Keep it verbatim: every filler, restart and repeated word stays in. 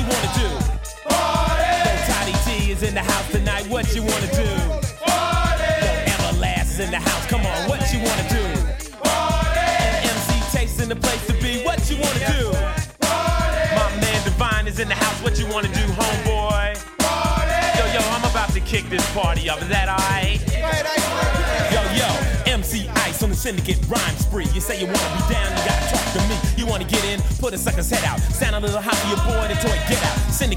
wanna do? Party! Yo, Toddy T is in the house tonight, what you wanna do? Party! Yo, Everlast is in the house, come on, what you wanna do? Party! And M C Taste in the place to be, what you wanna do? Party! My man Divine is in the house, what you wanna do, homeboy? Party! Yo, yo, I'm about to kick this party up, is that alright? Yo, yo, M C Ice on the syndicate rhyme spree. You say you wanna be down, you gotta talk to me. You wanna get in, put a sucker's head out. Sound a little hot for your boy, the toy, get out. Syndicate